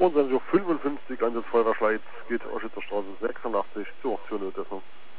Und dann so 55 an das Feuerwehrschleiz geht Oschitzer Straße 86 zur Aktion.